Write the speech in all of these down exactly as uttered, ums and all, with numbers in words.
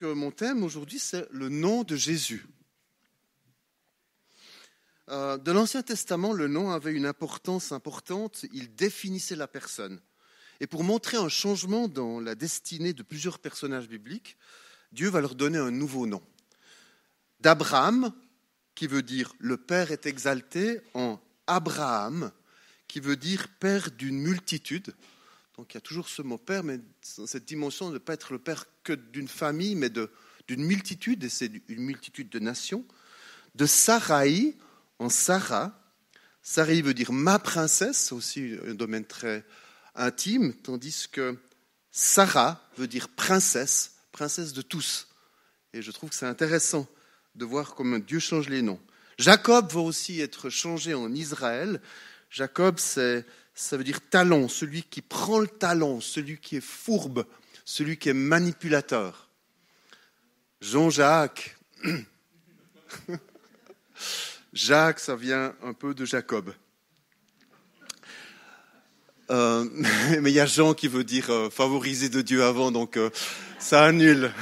Mon thème aujourd'hui, c'est le nom de Jésus. Euh, de l'Ancien Testament, le nom avait une importance importante, il définissait la personne. Et pour montrer un changement dans la destinée de plusieurs personnages bibliques, Dieu va leur donner un nouveau nom. D'Abraham, qui veut dire « le Père est exalté », en Abraham, qui veut dire « Père d'une multitude ». Donc il y a toujours ce mot père, mais cette dimension de ne pas être le père que d'une famille, mais de, d'une multitude, et c'est une multitude de nations. De Sarai, en Sarah. Sarai veut dire ma princesse, c'est aussi un domaine très intime, tandis que Sarah veut dire princesse, princesse de tous. Et je trouve que c'est intéressant de voir comment Dieu change les noms. Jacob va aussi être changé en Israël. Jacob, c'est... ça veut dire talent, celui qui prend le talent, celui qui est fourbe, celui qui est manipulateur. Jean-Jacques. Jacques, ça vient un peu de Jacob. Euh, mais il y a Jean qui veut dire euh, favorisé de Dieu avant, donc euh, ça annule.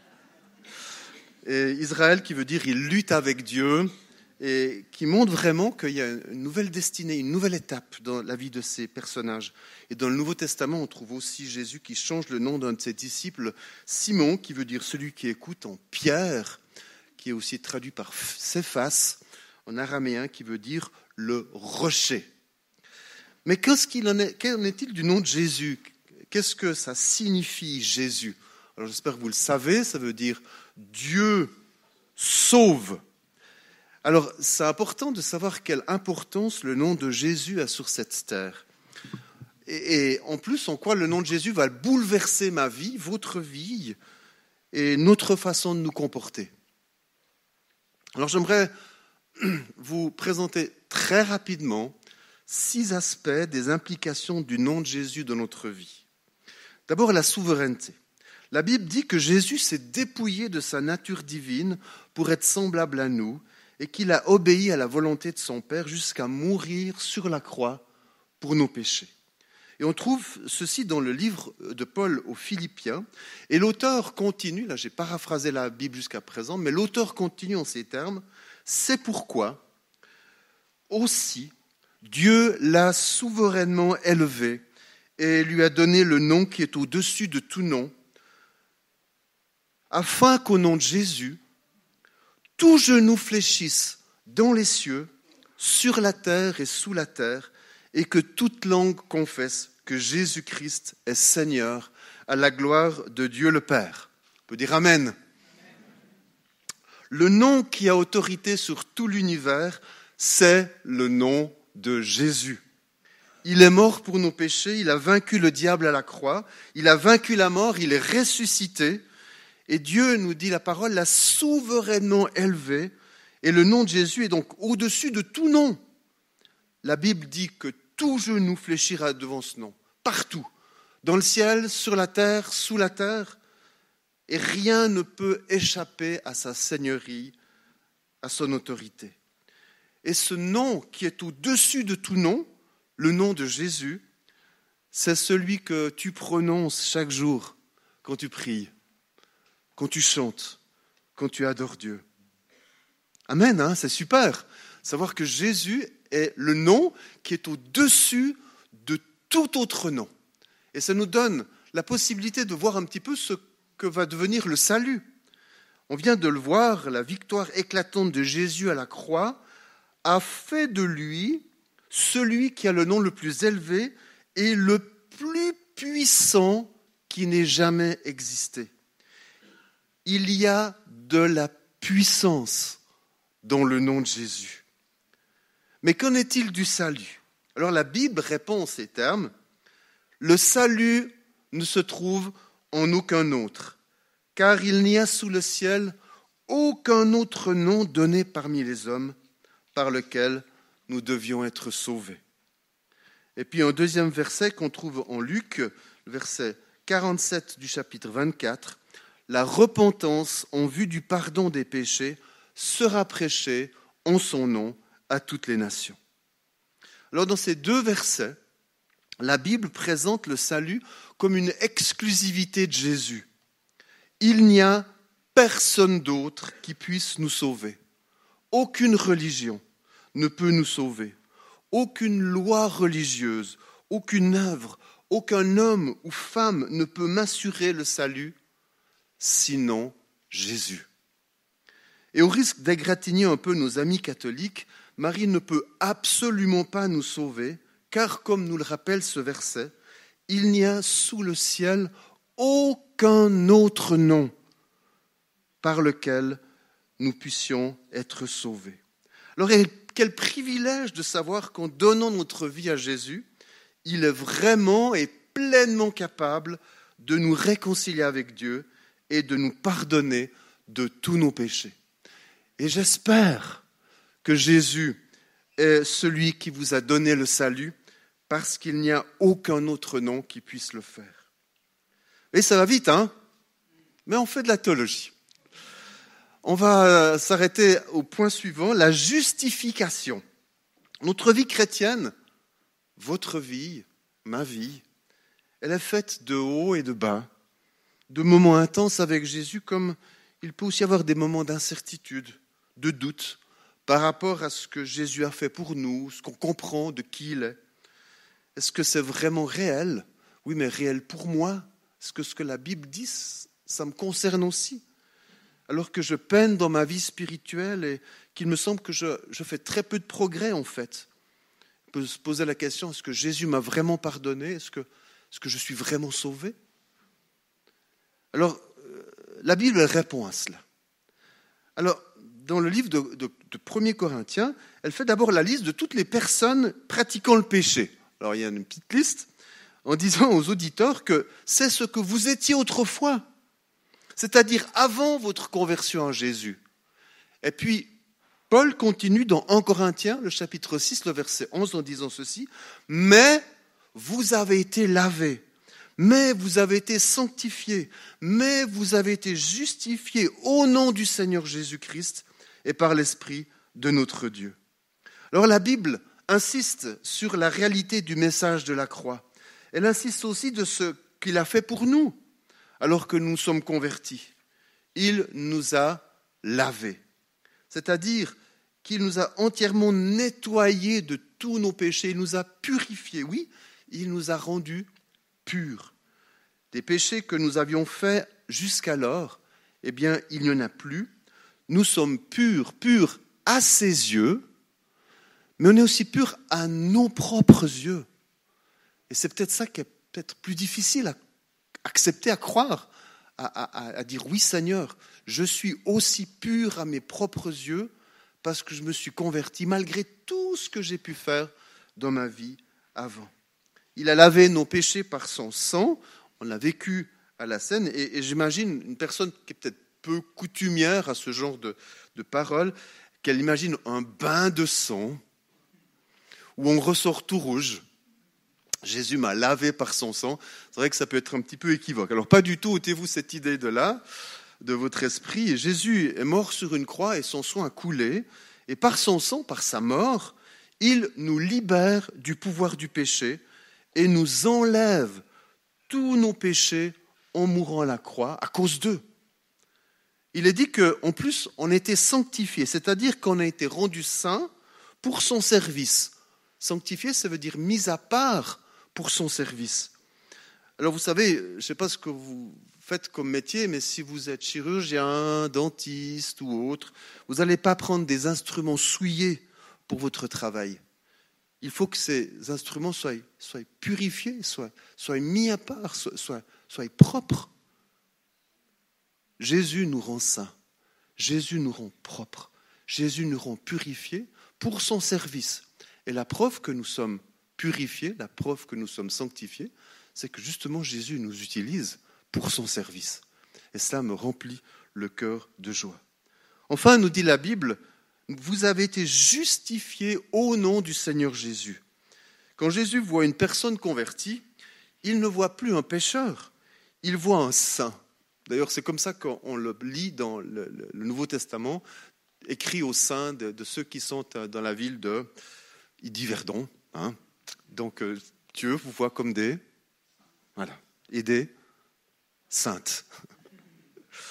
Et Israël qui veut dire il lutte avec Dieu. Et qui montre vraiment qu'il y a une nouvelle destinée, une nouvelle étape dans la vie de ces personnages. Et dans le Nouveau Testament, on trouve aussi Jésus qui change le nom d'un de ses disciples, Simon, qui veut dire celui qui écoute, en Pierre, qui est aussi traduit par Céphas, en araméen, qui veut dire le rocher. Mais qu'est-ce qu'il en est, qu'en est-il du nom de Jésus ? Qu'est-ce que ça signifie, Jésus ? Alors j'espère que vous le savez, ça veut dire Dieu sauve. Alors, c'est important de savoir quelle importance le nom de Jésus a sur cette terre. Et, et en plus, en quoi le nom de Jésus va bouleverser ma vie, votre vie, et notre façon de nous comporter. Alors, j'aimerais vous présenter très rapidement six aspects des implications du nom de Jésus dans notre vie. D'abord, la souveraineté. La Bible dit que Jésus s'est dépouillé de sa nature divine pour être semblable à nous, et qu'il a obéi à la volonté de son Père jusqu'à mourir sur la croix pour nos péchés. Et on trouve ceci dans le livre de Paul aux Philippiens, et l'auteur continue, là j'ai paraphrasé la Bible jusqu'à présent, mais l'auteur continue en ces termes, c'est pourquoi aussi Dieu l'a souverainement élevé et lui a donné le nom qui est au-dessus de tout nom, afin qu'au nom de Jésus, tout genou fléchisse dans les cieux, sur la terre et sous la terre, et que toute langue confesse que Jésus-Christ est Seigneur, à la gloire de Dieu le Père. On peut dire Amen. Amen. Le nom qui a autorité sur tout l'univers, c'est le nom de Jésus. Il est mort pour nos péchés, il a vaincu le diable à la croix, il a vaincu la mort, il est ressuscité. Et Dieu, nous dit la parole, l'a souverainement élevé. Et le nom de Jésus est donc au-dessus de tout nom. La Bible dit que tout genou fléchira devant ce nom, partout, dans le ciel, sur la terre, sous la terre. Et rien ne peut échapper à sa seigneurie, à son autorité. Et ce nom qui est au-dessus de tout nom, le nom de Jésus, c'est celui que tu prononces chaque jour quand tu pries, quand tu chantes, quand tu adores Dieu. Amen, hein, c'est super. Savoir que Jésus est le nom qui est au-dessus de tout autre nom. Et ça nous donne la possibilité de voir un petit peu ce que va devenir le salut. On vient de le voir, la victoire éclatante de Jésus à la croix a fait de lui celui qui a le nom le plus élevé et le plus puissant qui n'ait jamais existé. Il y a de la puissance dans le nom de Jésus. Mais qu'en est-il du salut ? Alors la Bible répond en ces termes, le salut ne se trouve en aucun autre, car il n'y a sous le ciel aucun autre nom donné parmi les hommes par lequel nous devions être sauvés. Et puis un deuxième verset qu'on trouve en Luc, le verset quarante-sept du chapitre vingt-quatre, la repentance en vue du pardon des péchés sera prêchée en son nom à toutes les nations. Alors dans ces deux versets, la Bible présente le salut comme une exclusivité de Jésus. Il n'y a personne d'autre qui puisse nous sauver. Aucune religion ne peut nous sauver. Aucune loi religieuse, aucune œuvre, aucun homme ou femme ne peut m'assurer le salut, sinon Jésus. Et au risque d'égratigner un peu nos amis catholiques, Marie ne peut absolument pas nous sauver, car comme nous le rappelle ce verset, il n'y a sous le ciel aucun autre nom par lequel nous puissions être sauvés. Alors quel privilège de savoir qu'en donnant notre vie à Jésus, il est vraiment et pleinement capable de nous réconcilier avec Dieu et de nous pardonner de tous nos péchés. Et j'espère que Jésus est celui qui vous a donné le salut, parce qu'il n'y a aucun autre nom qui puisse le faire. Et ça va vite, hein ? Mais on fait de la théologie. On va s'arrêter au point suivant, la justification. Notre vie chrétienne, votre vie, ma vie, elle est faite de hauts et de bas, de moments intenses avec Jésus, comme il peut aussi y avoir des moments d'incertitude, de doute, par rapport à ce que Jésus a fait pour nous, ce qu'on comprend de qui il est. Est-ce que c'est vraiment réel ? Oui, mais réel pour moi. Est-ce que ce que la Bible dit, ça me concerne aussi ? Alors que je peine dans ma vie spirituelle et qu'il me semble que je, je fais très peu de progrès en fait. On peut se poser la question, est-ce que Jésus m'a vraiment pardonné ? Est-ce que, est-ce que je suis vraiment sauvé ? Alors, la Bible elle répond à cela. Alors, dans le livre de, de, de premier Corinthiens, elle fait d'abord la liste de toutes les personnes pratiquant le péché. Alors, il y a une petite liste en disant aux auditeurs que c'est ce que vous étiez autrefois, c'est-à-dire avant votre conversion à Jésus. Et puis, Paul continue dans premier Corinthiens, le chapitre six, le verset onze, en disant ceci, « Mais vous avez été lavés, mais vous avez été sanctifiés, mais vous avez été justifiés au nom du Seigneur Jésus-Christ et par l'Esprit de notre Dieu. » Alors la Bible insiste sur la réalité du message de la croix. Elle insiste aussi de ce qu'il a fait pour nous, alors que nous sommes convertis. Il nous a lavés, c'est-à-dire qu'il nous a entièrement nettoyés de tous nos péchés, il nous a purifiés, oui, il nous a rendus purs. Des péchés que nous avions faits jusqu'alors, eh bien, il n'y en a plus. Nous sommes purs, purs à ses yeux, mais on est aussi purs à nos propres yeux. Et c'est peut-être ça qui est peut-être plus difficile à accepter, à croire, à, à, à dire oui Seigneur, je suis aussi pur à mes propres yeux parce que je me suis converti malgré tout ce que j'ai pu faire dans ma vie avant. Il a lavé nos péchés par son sang, on l'a vécu à la scène, et, et j'imagine une personne qui est peut-être peu coutumière à ce genre de, de paroles, qu'elle imagine un bain de sang où on ressort tout rouge. Jésus m'a lavé par son sang. C'est vrai que ça peut être un petit peu équivoque. Alors pas du tout, ôtez-vous cette idée de là, de votre esprit. Et Jésus est mort sur une croix et son sang a coulé. Et par son sang, par sa mort, il nous libère du pouvoir du péché et nous enlève tous nos péchés en mourant à la croix à cause d'eux. Il est dit qu'en plus, on était sanctifié, c'est-à-dire qu'on a été rendu saint pour son service. Sanctifié, ça veut dire mis à part pour son service. Alors vous savez, je ne sais pas ce que vous faites comme métier, mais si vous êtes chirurgien, dentiste ou autre, vous n'allez pas prendre des instruments souillés pour votre travail. Il faut que ces instruments soient, soient purifiés, soient, soient mis à part, soient, soient, soient propres. Jésus nous rend saints, Jésus nous rend propres, Jésus nous rend purifiés pour son service. Et la preuve que nous sommes purifiés, la preuve que nous sommes sanctifiés, c'est que justement Jésus nous utilise pour son service. Et cela me remplit le cœur de joie. Enfin, nous dit la Bible, vous avez été justifiés au nom du Seigneur Jésus. Quand Jésus voit une personne convertie, il ne voit plus un pécheur, il voit un saint. D'ailleurs, c'est comme ça qu'on le lit dans le, le, le Nouveau Testament, écrit aux saints de, de ceux qui sont dans la ville de Yverdon. Hein. Donc, euh, Dieu vous voit comme des, voilà, et des saintes.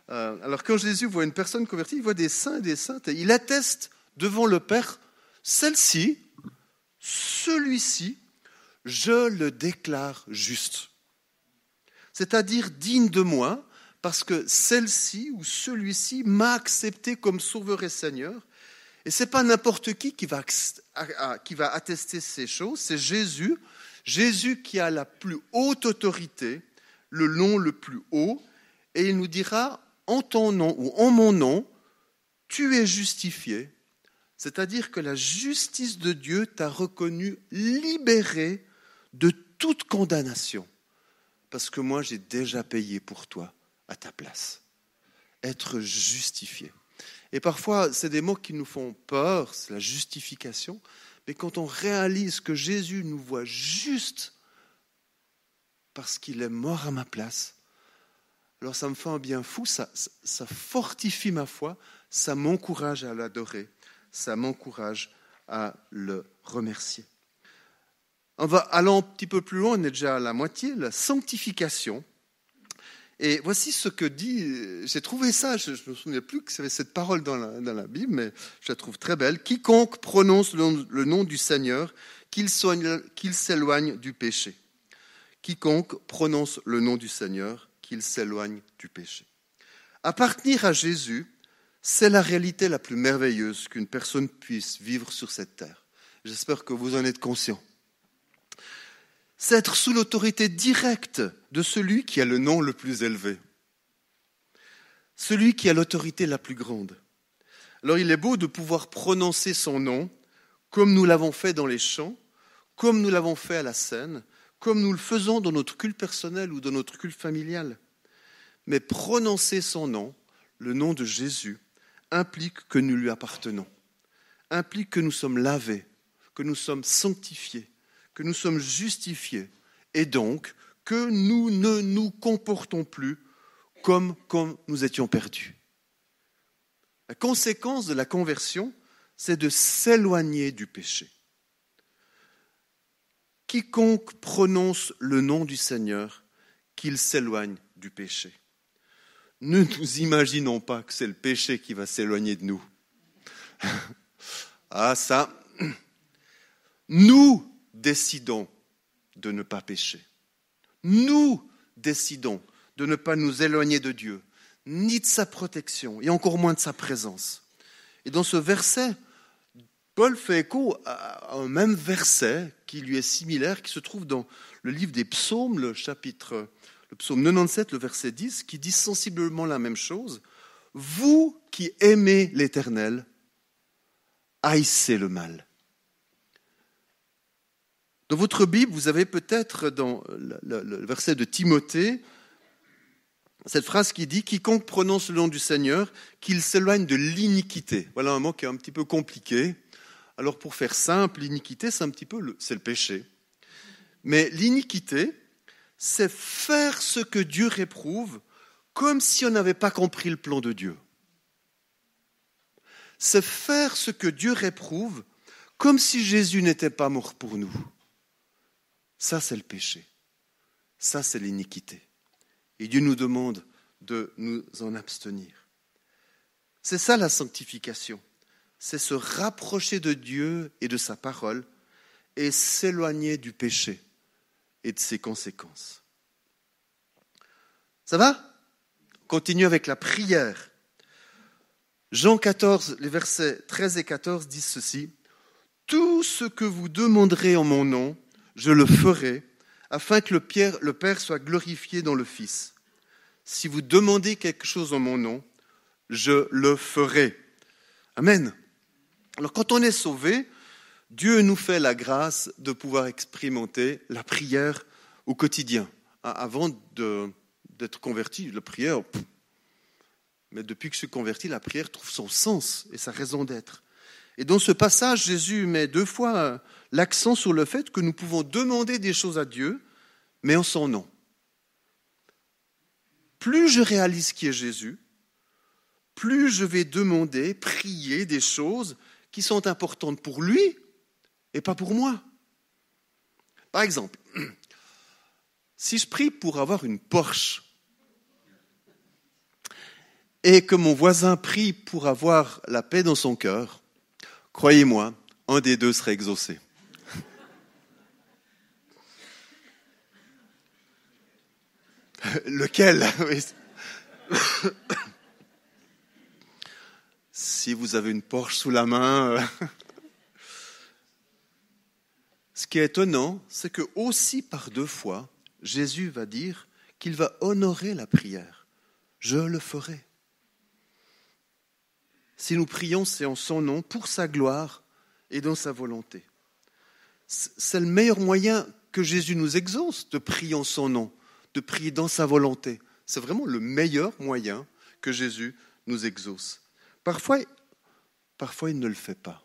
Euh, alors quand Jésus voit une personne convertie, il voit des saints et des saintes, et il atteste devant le Père, celle-ci, celui-ci, je le déclare juste. C'est-à-dire digne de moi, parce que celle-ci ou celui-ci m'a accepté comme sauveur et Seigneur. Et ce n'est pas n'importe qui qui va, qui va attester ces choses, c'est Jésus, Jésus qui a la plus haute autorité, le nom le plus haut, et il nous dira en ton nom ou en mon nom, tu es justifié. C'est-à-dire que la justice de Dieu t'a reconnu libéré de toute condamnation. Parce que moi, j'ai déjà payé pour toi à ta place. Être justifié. Et parfois, c'est des mots qui nous font peur, c'est la justification. Mais quand on réalise que Jésus nous voit juste parce qu'il est mort à ma place, alors ça me fait un bien fou, ça, ça fortifie ma foi, ça m'encourage à l'adorer, ça m'encourage à le remercier. On va aller un petit peu plus loin, on est déjà à la moitié, la sanctification. Et voici ce que dit, j'ai trouvé ça, je ne me souviens plus que c'était cette parole dans la, dans la Bible, mais je la trouve très belle. Quiconque prononce le, le nom du Seigneur, qu'il, soigne, qu'il s'éloigne du péché. Quiconque prononce le nom du Seigneur, qu'il s'éloigne du péché. Appartenir à Jésus, c'est la réalité la plus merveilleuse qu'une personne puisse vivre sur cette terre. J'espère que vous en êtes conscients. C'est être sous l'autorité directe de celui qui a le nom le plus élevé. Celui qui a l'autorité la plus grande. Alors il est beau de pouvoir prononcer son nom comme nous l'avons fait dans les chants, comme nous l'avons fait à la scène, comme nous le faisons dans notre culte personnel ou dans notre culte familial. Mais prononcer son nom, le nom de Jésus, implique que nous lui appartenons, implique que nous sommes lavés, que nous sommes sanctifiés, que nous sommes justifiés, et donc que nous ne nous comportons plus comme, comme nous étions perdus. La conséquence de la conversion, c'est de s'éloigner du péché. Quiconque prononce le nom du Seigneur, qu'il s'éloigne du péché. Ne nous imaginons pas que c'est le péché qui va s'éloigner de nous. Ah ça, nous décidons de ne pas pécher. Nous décidons de ne pas nous éloigner de Dieu, ni de sa protection, et encore moins de sa présence. Et dans ce verset, Paul fait écho à un même verset qui lui est similaire, qui se trouve dans le livre des psaumes, le chapitre, le psaume quatre-vingt-dix-sept, le verset dix, qui dit sensiblement la même chose. Vous qui aimez l'Éternel, haïssez le mal. Dans votre Bible, vous avez peut-être dans le, le, le verset de Timothée, cette phrase qui dit « Quiconque prononce le nom du Seigneur, qu'il s'éloigne de l'iniquité ». Voilà un mot qui est un petit peu compliqué. Alors pour faire simple, l'iniquité, c'est un petit peu le, c'est le péché. Mais l'iniquité, c'est faire ce que Dieu réprouve comme si on n'avait pas compris le plan de Dieu. C'est faire ce que Dieu réprouve comme si Jésus n'était pas mort pour nous. Ça, c'est le péché. Ça, c'est l'iniquité. Et Dieu nous demande de nous en abstenir. C'est ça la sanctification. C'est se rapprocher de Dieu et de sa parole et s'éloigner du péché et de ses conséquences. Ça va ? On continue avec la prière. Jean quatorze, les versets treize et quatorze disent ceci. « Tout ce que vous demanderez en mon nom, je le ferai, afin que le Père soit glorifié dans le Fils. Si vous demandez quelque chose en mon nom, je le ferai. » Amen. Alors quand on est sauvé, Dieu nous fait la grâce de pouvoir expérimenter la prière au quotidien. Avant de, d'être converti, la prière, pff, mais depuis que je suis converti, la prière trouve son sens et sa raison d'être. Et dans ce passage, Jésus met deux fois l'accent sur le fait que nous pouvons demander des choses à Dieu, mais en son nom. Plus je réalise qui est Jésus, plus je vais demander, prier des choses qui sont importantes pour lui et pas pour moi. Par exemple, si je prie pour avoir une Porsche, et que mon voisin prie pour avoir la paix dans son cœur, croyez-moi, un des deux serait exaucé. Lequel? Si vous avez une Porsche sous la main. Ce qui est étonnant, c'est que aussi par deux fois, Jésus va dire qu'il va honorer la prière. Je le ferai. Si nous prions, c'est en son nom, pour sa gloire et dans sa volonté. C'est le meilleur moyen que Jésus nous exauce, de prier en son nom, de prier dans sa volonté. C'est vraiment le meilleur moyen que Jésus nous exauce. Parfois, parfois il ne le fait pas.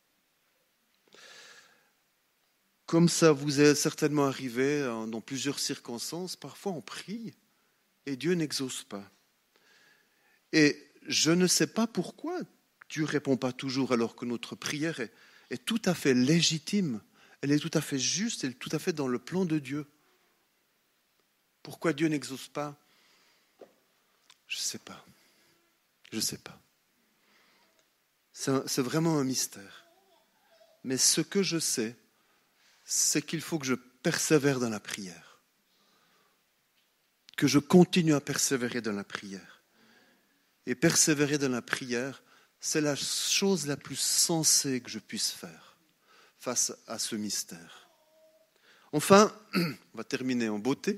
Comme ça vous est certainement arrivé dans plusieurs circonstances, parfois on prie et Dieu n'exauce pas. Et je ne sais pas pourquoi Dieu ne répond pas toujours alors que notre prière est, est tout à fait légitime, elle est tout à fait juste, elle est tout à fait dans le plan de Dieu. Pourquoi Dieu n'exauce pas? Je ne sais pas. Je ne sais pas. C'est, un, c'est vraiment un mystère. Mais ce que je sais, c'est qu'il faut que je persévère dans la prière. Que je continue à persévérer dans la prière. Et persévérer dans la prière, c'est la chose la plus sensée que je puisse faire face à ce mystère. Enfin, on va terminer en beauté.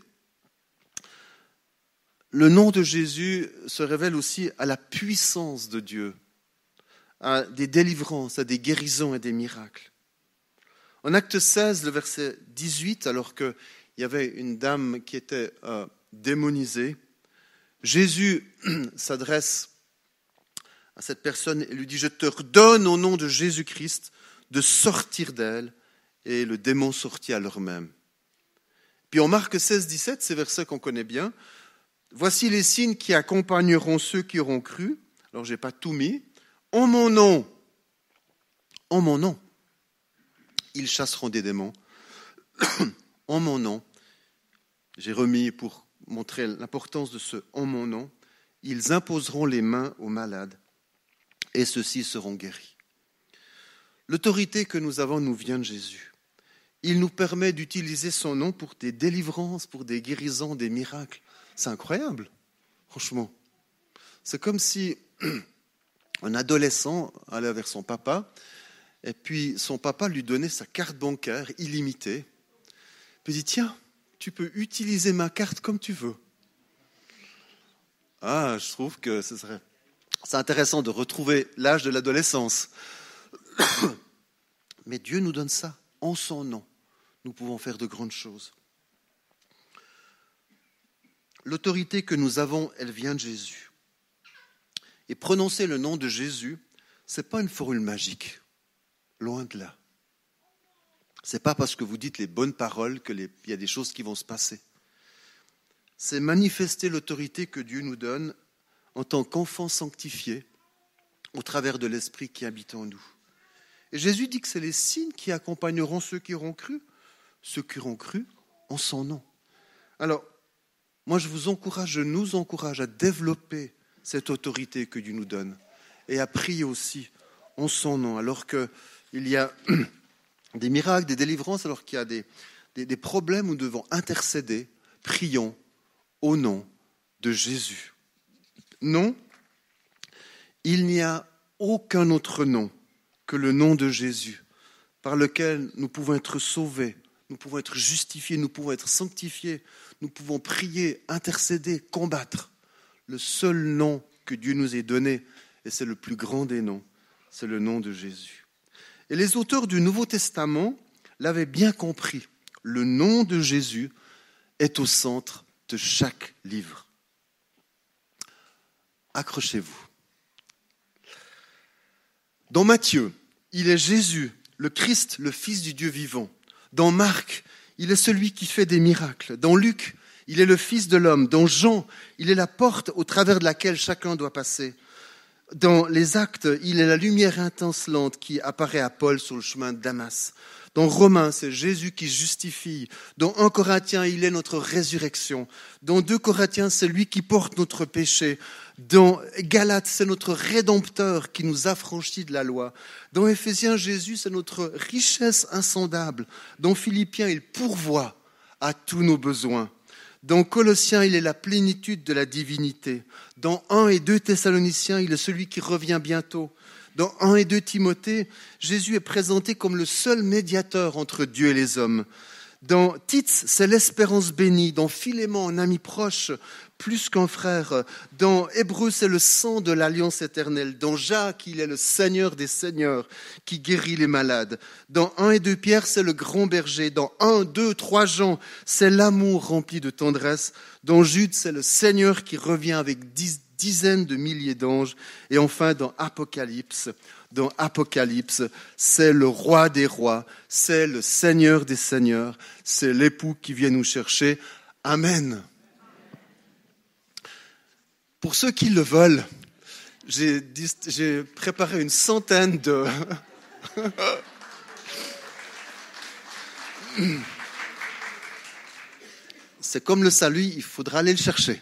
Le nom de Jésus se révèle aussi à la puissance de Dieu, à des délivrances, à des guérisons et des miracles. En Acte seize, le verset dix-huit, alors qu'il y avait une dame qui était euh, démonisée, Jésus s'adresse à cette personne et lui dit « Je te redonne au nom de Jésus-Christ de sortir d'elle. » Et le démon sortit à l'heure même. Puis en Marc seize, dix-sept, ces versets qu'on connaît bien, « Voici les signes qui accompagneront ceux qui auront cru. » Alors, je n'ai pas tout mis. « En mon nom, en mon nom, ils chasseront des démons. En mon nom, j'ai remis pour montrer l'importance de ce « en mon nom », ils imposeront les mains aux malades et ceux-ci seront guéris. L'autorité que nous avons nous vient de Jésus. Il nous permet d'utiliser son nom pour des délivrances, pour des guérisons, des miracles. C'est incroyable, franchement. C'est comme si un adolescent allait vers son papa et puis son papa lui donnait sa carte bancaire illimitée. Puis il dit, tiens, tu peux utiliser ma carte comme tu veux. Ah, je trouve que ce serait... c'est intéressant de retrouver l'âge de l'adolescence. Mais Dieu nous donne ça en son nom. Nous pouvons faire de grandes choses. L'autorité que nous avons, elle vient de Jésus. Et prononcer le nom de Jésus, ce n'est pas une formule magique. Loin de là. Ce n'est pas parce que vous dites les bonnes paroles qu'il y a des choses qui vont se passer. C'est manifester l'autorité que Dieu nous donne en tant qu'enfants sanctifiés au travers de l'Esprit qui habite en nous. Et Jésus dit que c'est les signes qui accompagneront ceux qui auront cru, ceux qui auront cru en son nom. Alors, moi je vous encourage, je nous encourage à développer cette autorité que Dieu nous donne et à prier aussi en son nom, alors qu'il y a des miracles, des délivrances, alors qu'il y a des, des, des problèmes où nous devons intercéder, prions au nom de Jésus. Non, il n'y a aucun autre nom que le nom de Jésus, par lequel nous pouvons être sauvés, nous pouvons être justifiés, nous pouvons être sanctifiés, nous pouvons prier, intercéder, combattre. Le seul nom que Dieu nous ait donné, et c'est le plus grand des noms, c'est le nom de Jésus. Et les auteurs du Nouveau Testament l'avaient bien compris. Le nom de Jésus est au centre de chaque livre. Accrochez-vous. Dans Matthieu, il est Jésus, le Christ, le Fils du Dieu vivant. Dans Marc, il est celui qui fait des miracles. Dans Luc, il est le Fils de l'homme. Dans Jean, il est la porte au travers de laquelle chacun doit passer. Dans les Actes, il est la lumière étincelante qui apparaît à Paul sur le chemin de Damas. Dans Romains, c'est Jésus qui justifie. Dans un Corinthiens, il est notre résurrection. Dans deux Corinthiens, c'est lui qui porte notre péché. Dans Galates, c'est notre Rédempteur qui nous affranchit de la loi. Dans Éphésiens, Jésus, c'est notre richesse insondable. Dans Philippiens, il pourvoit à tous nos besoins. Dans Colossiens, il est la plénitude de la divinité. Dans un et deux Thessaloniciens, il est celui qui revient bientôt. Dans un et deux Timothée, Jésus est présenté comme le seul médiateur entre Dieu et les hommes. Dans Tite, c'est l'espérance bénie. Dans Philémon, un ami proche, plus qu'un frère. Dans Hébreux, c'est le sang de l'alliance éternelle. Dans Jacques, il est le Seigneur des seigneurs qui guérit les malades. Dans un et deux Pierre, c'est le grand berger. Dans un, deux, trois Jean, c'est l'amour rempli de tendresse. Dans Jude, c'est le Seigneur qui revient avec dix dizaines de milliers d'anges. Et enfin, dans Apocalypse, dans Apocalypse, c'est le roi des rois, c'est le Seigneur des seigneurs, c'est l'époux qui vient nous chercher. Amen. Pour ceux qui le veulent, j'ai, j'ai préparé une centaine de... C'est comme le salut, il faudra aller le chercher.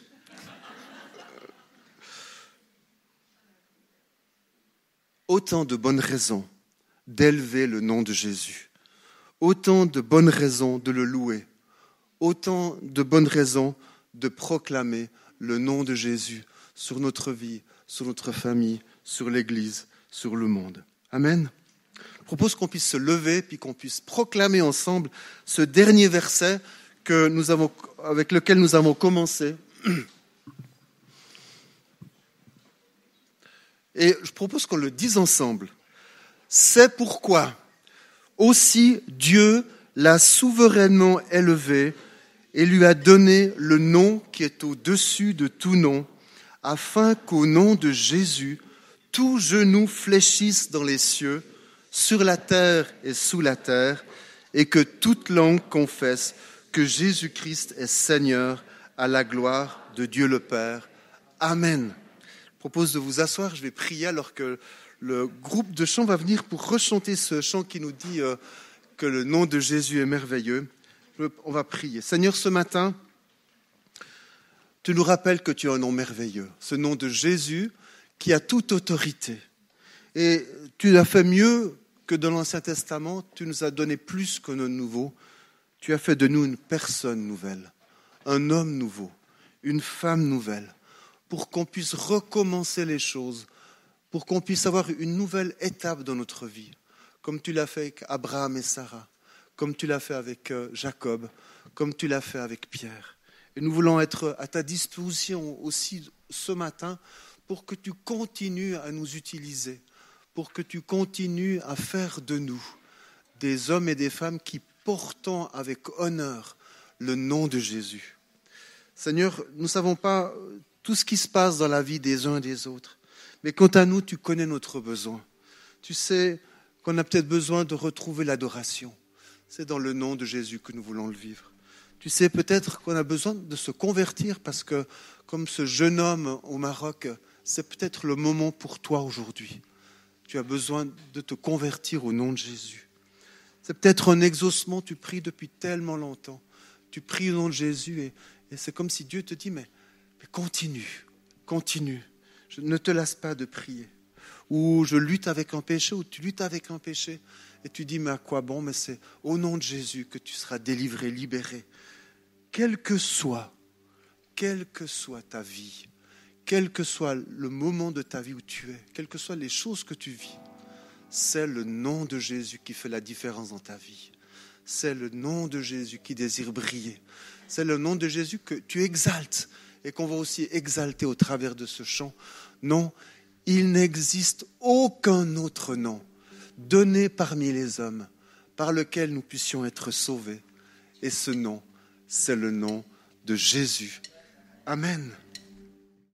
Autant de bonnes raisons d'élever le nom de Jésus. Autant de bonnes raisons de le louer. Autant de bonnes raisons de proclamer le nom de Jésus sur notre vie, sur notre famille, sur l'Église, sur le monde. Amen. Je propose qu'on puisse se lever puis qu'on puisse proclamer ensemble ce dernier verset que nous avons, avec lequel nous avons commencé. Et je propose qu'on le dise ensemble. C'est pourquoi aussi Dieu l'a souverainement élevé et lui a donné le nom qui est au-dessus de tout nom, afin qu'au nom de Jésus, tout genou fléchisse dans les cieux, sur la terre et sous la terre, et que toute langue confesse que Jésus-Christ est Seigneur, à la gloire de Dieu le Père. Amen. Je propose de vous asseoir, je vais prier alors que le groupe de chant va venir pour rechanter ce chant qui nous dit euh, que le nom de Jésus est merveilleux. On va prier. Seigneur, ce matin, tu nous rappelles que tu as un nom merveilleux, ce nom de Jésus qui a toute autorité. Et tu as fait mieux que dans l'Ancien Testament, tu nous as donné plus que nos nouveaux. Tu as fait de nous une personne nouvelle, un homme nouveau, une femme nouvelle, pour qu'on puisse recommencer les choses, pour qu'on puisse avoir une nouvelle étape dans notre vie, comme tu l'as fait avec Abraham et Sarah, comme tu l'as fait avec Jacob, comme tu l'as fait avec Pierre. Et nous voulons être à ta disposition aussi ce matin pour que tu continues à nous utiliser, pour que tu continues à faire de nous des hommes et des femmes qui portons avec honneur le nom de Jésus. Seigneur, nous ne savons pas tout ce qui se passe dans la vie des uns et des autres, mais quant à nous, tu connais notre besoin. Tu sais qu'on a peut-être besoin de retrouver l'adoration. C'est dans le nom de Jésus que nous voulons le vivre. Tu sais peut-être qu'on a besoin de se convertir parce que, comme ce jeune homme au Maroc, c'est peut-être le moment pour toi aujourd'hui. Tu as besoin de te convertir au nom de Jésus. C'est peut-être un exaucement, tu pries depuis tellement longtemps. Tu pries au nom de Jésus et, et c'est comme si Dieu te dit, mais, mais continue, continue. Je ne te lasse pas de prier. Ou je lutte avec un péché, ou tu luttes avec un péché. Et tu dis, mais à quoi bon? Mais c'est au nom de Jésus que tu seras délivré, libéré. Quel que soit, quelle que soit ta vie, quel que soit le moment de ta vie où tu es, quelles que soient les choses que tu vis, c'est le nom de Jésus qui fait la différence dans ta vie. C'est le nom de Jésus qui désire briller. C'est le nom de Jésus que tu exaltes et qu'on va aussi exalter au travers de ce chant. Non, il n'existe aucun autre nom donné parmi les hommes par lequel nous puissions être sauvés. Et ce nom, c'est le nom de Jésus. Amen.